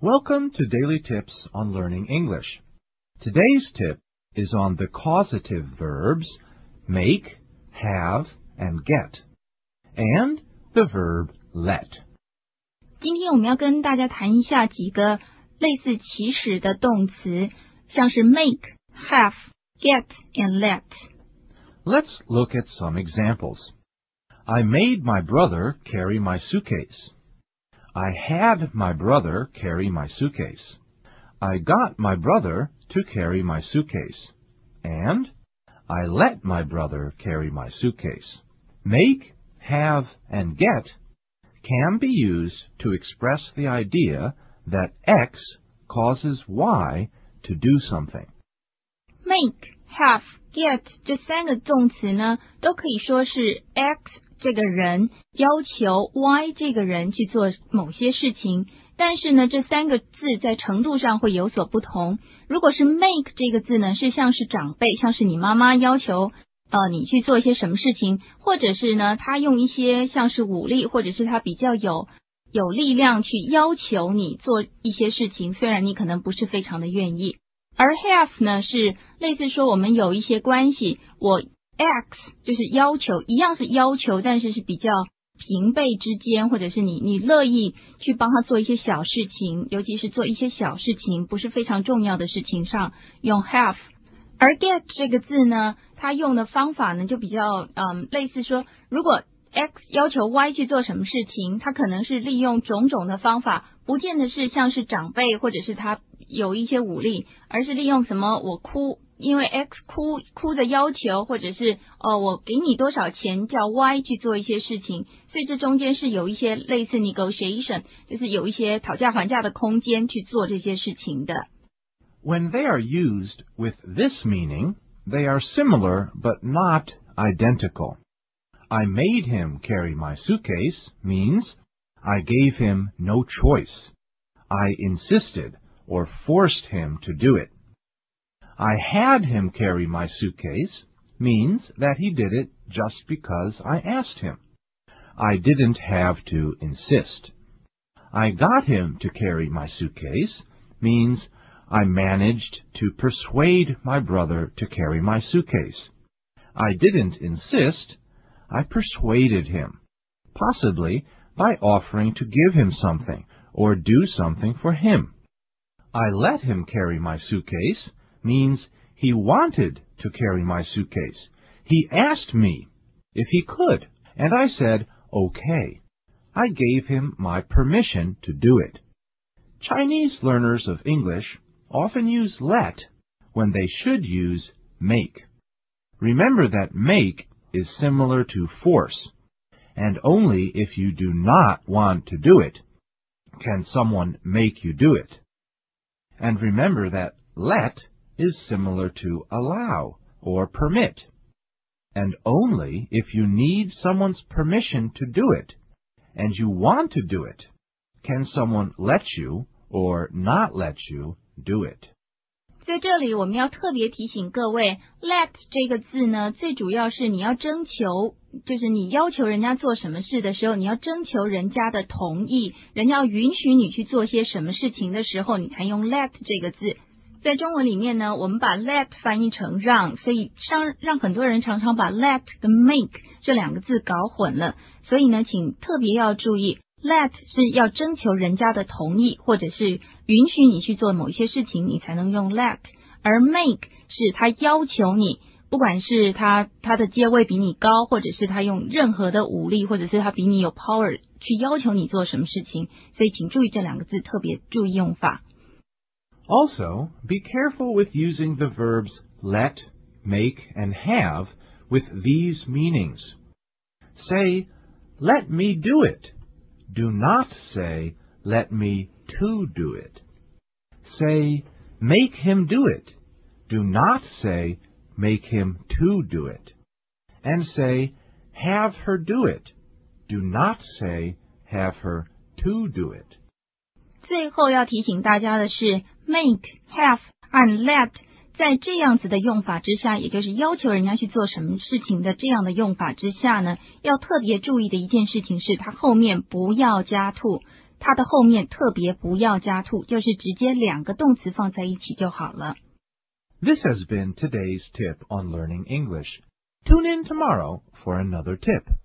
Welcome to Daily Tips on Learning English. Today's tip is on the causative verbs make, have, and get, and the verb let. 今天我们要跟大家谈一下几个类似祈使的动词，像是 make, have, get, and let. Let's look at some examples. I made my brother carry my suitcase. I had my brother carry my suitcase. I got my brother to carry my suitcase. And I let my brother carry my suitcase. Make, have, and get can be used to express the idea that X causes Y to do something. Make, have, get 这三个动词呢，都可以说是 X 这个人要求 Y 这个人去做某些事情，但是呢，这三个字在程度上会有所不同。如果是 make 这个字呢，是像是长辈，像是你妈妈要求你去做一些什么事情，或者是呢，他用一些像是武力，或者是他比较有力量去要求你做一些事情，虽然你可能不是非常的愿意。而 have 呢，是类似说我们有一些关系，我 X 就是要求，一样是要求，但是是比较平辈之间，或者是你乐意去帮他做一些小事情，尤其是做一些小事情不是非常重要的事情上用 have。而 get 这个字呢，它用的方法呢就比较类似说，如果 X 要求 Y 去做什么事情，他可能是利用种种的方法，不见得是像是长辈或者是他有一些武力，而是利用什么我哭，因为 X 哭的要求，或者是我给你多少钱叫 Y 去做一些事情，所以这中间是有一些类似 negotiation， 就是有一些讨价还价的空间去做这些事情的。 When they are used with this meaning, they are similar but not identical. I made him carry my suitcase means I gave him no choice. I insisted or forced him to do it. I had him carry my suitcase means that he did it just because I asked him. I didn't have to insist. I got him to carry my suitcase means I managed to persuade my brother to carry my suitcase. I didn't insist. I persuaded him, possibly by offering to give him something or do something for him. I let him carry my suitcase means he wanted to carry my suitcase. He asked me if he could, and I said, okay. I gave him my permission to do it. Chinese learners of English often use let when they should use make. Remember that make is similar to force, and only if you do not want to do it can someone make you do it. And remember that let is similar to allow or permit, and only if you need someone's permission to do it, and you want to do it, can someone let you or not let you do it. 在这里我们要特别提醒各位 let 这个字呢，最主要是你要征求，就是你要求人家做什么事的时候，你要征求人家的同意，人家要允许你去做些什么事情的时候，你才用 let 这个字。在中文里面呢，我们把 let 翻译成让，所以让很多人常常把 let 跟 make 这两个字搞混了，所以呢，请特别要注意，let 是要征求人家的同意，或者是允许你去做某一些事情，你才能用 let。而 make 是他要求你，不管是他的阶位比你高，或者是他用任何的武力，或者是他比你有 power 去要求你做什么事情，所以请注意这两个字，特别注意用法。 Also, be careful with using the verbs let, make, and have with these meanings. Say, let me do it. Do not say, let me to do it. Say, make him do it. Do not say, make him to do it. And say, have her do it. Do not say, have her to do it. 最后要提醒大家的是 make, have, and let 在这样子的用法之下，也就是要求人家去做什么事情的这样的用法之下呢，要特别注意的一件事情是它后面不要加to， 它的后面特别不要加 to， 就是直接两个动词放在一起就好了。 This has been today's tip on learning English. Tune in tomorrow for another tip.